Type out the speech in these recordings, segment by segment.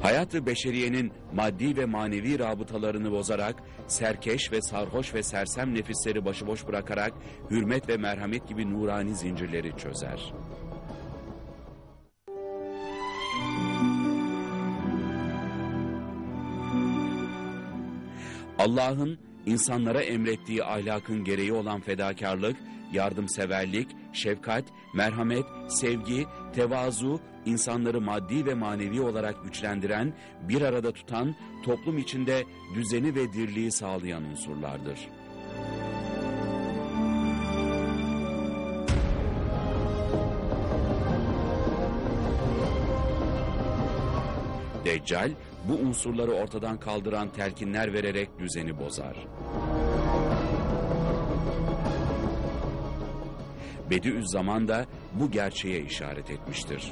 Hayat-ı beşeriyenin maddi ve manevi rabıtalarını bozarak, serkeş ve sarhoş ve sersem nefisleri başıboş bırakarak, hürmet ve merhamet gibi nurani zincirleri çözer. Allah'ın insanlara emrettiği ahlakın gereği olan fedakarlık, yardımseverlik, şefkat, merhamet, sevgi, tevazu, insanları maddi ve manevi olarak güçlendiren, bir arada tutan, toplum içinde düzeni ve dirliği sağlayan unsurlardır. Deccal, bu unsurları ortadan kaldıran telkinler vererek düzeni bozar. Bediüzzaman da bu gerçeğe işaret etmiştir.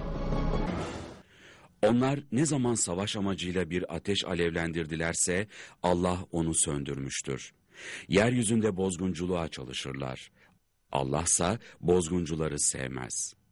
Onlar ne zaman savaş amacıyla bir ateş alevlendirdilerse Allah onu söndürmüştür. Yeryüzünde bozgunculuğa çalışırlar. Allah'sa bozguncuları sevmez.